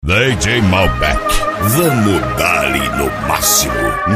DJ Malbec, vamos dar-lhe no máximo.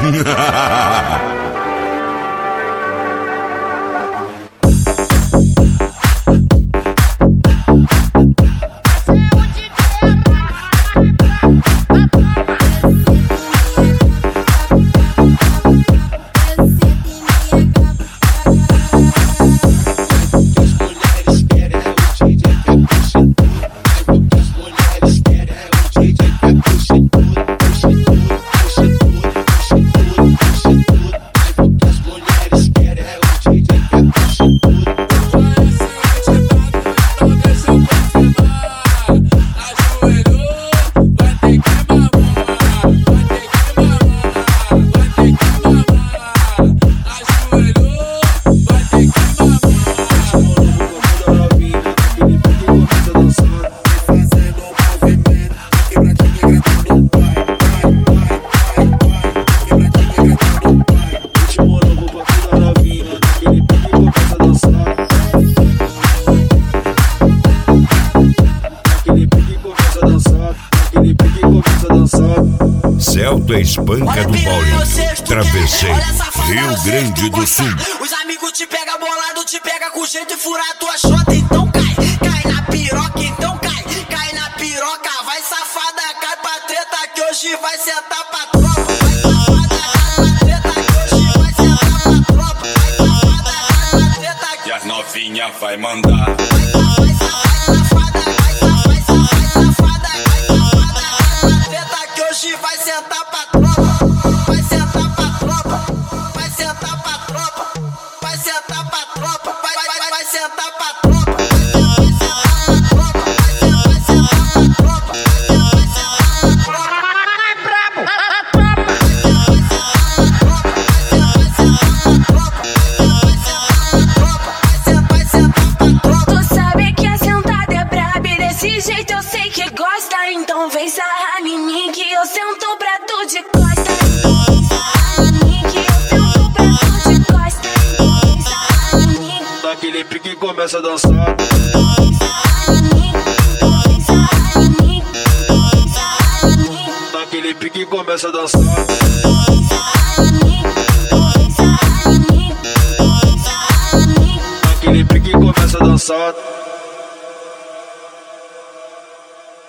Celta Espanca do Paulinho, Travesseiro, Rio Grande do Sul. Os amigos te pega bolado, te pega com jeito e fura a tua chota, então cai. Cai na piroca, então cai. Cai na piroca, vai safada, cai pra treta que hoje vai sentar pra tropa. Vai safada, cai pra treta que hoje vai sentar pra tropa. Vai safada, cai pra treta que... E as novinha vai mandar. Vai sentar pra tropa, vai sentar pra tropa, vai sentar pra tropa, vai sentar pra tropa, vai sentar pra tropa, vai sentar pra tropa, vai sentar pra tropa, vai sentar pra tropa, é brabo, vai sentar pra tropa. Tu sabe que a sentada é braba e desse jeito eu sei que gosta, então vem sarrar em mim que eu sento pra tu de costa. Daquele pique começa a dançar. Daquele pique começa a dançar. Daquele pique começa a dançar.